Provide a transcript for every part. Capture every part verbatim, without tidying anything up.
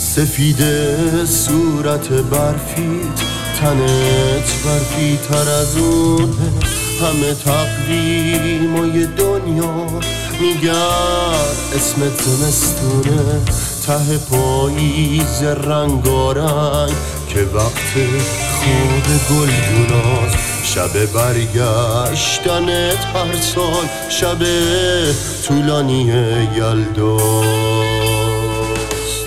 سفید صورت برفیت، تنت برفی تر از اونه. همه تقویمای دنیا میگن اسمت زمستونه. ته پاییز رنگارنگ که وقت خواب گلدوناست. شب برگشتنت هر سال شب طولانی یلداست.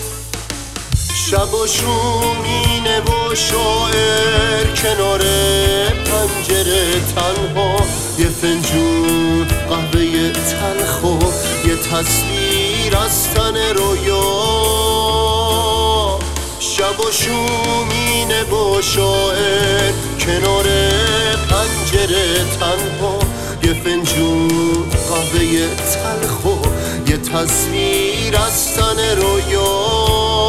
شب و شومینه و شاعر کنار پنجره تنها، یه فنجون قهوه تلخ و یه تصویر از تن رویا. شب و شومینه و شاعر کنار پنجره تنها، یه فنجون قهوه تلخ و یه تصویر از تن رویا.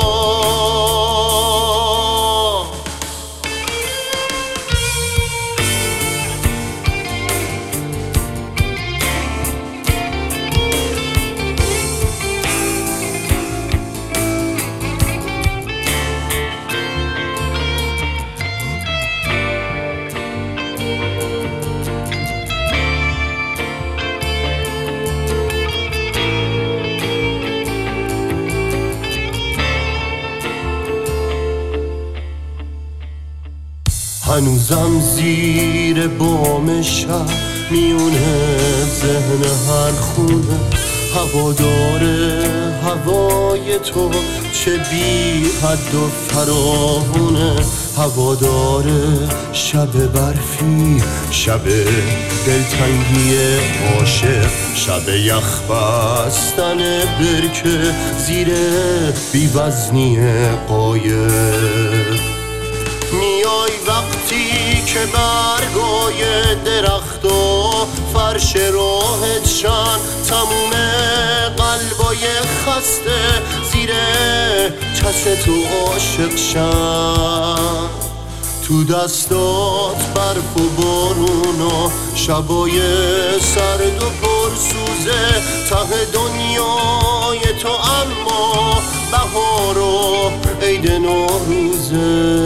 هنوزم زیر بام شب میونه ذهن هر خونه، هواداره هوای تو چه بی حد و فراوونه. هواداره شب برفی، شب دلتنگی عاشق، شب یخ بستن برکه زیر بی‌وزنی قایق. میای وقتی که برگای درخت و فرش راهت شن، تموم قلبای خسته زیر چشم تو عاشق شن. تو دستات برف و بارون و شبای سرد و پرسوزه، ته دنیای تو اما بهار و عید نوروزه.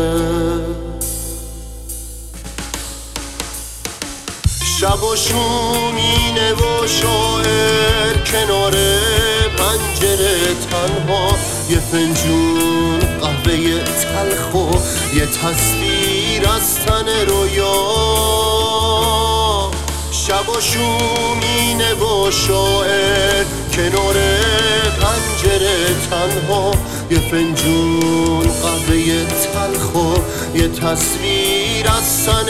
شب و شومینه و شاعر کنار پنجره تنها، یه فنجون قهوه تلخ و یه تصویر از تن رویا. شب و شومینه و شاعر کنار پنجره تنها، یه فنجون قهوه تلخ و یه تصویر از تن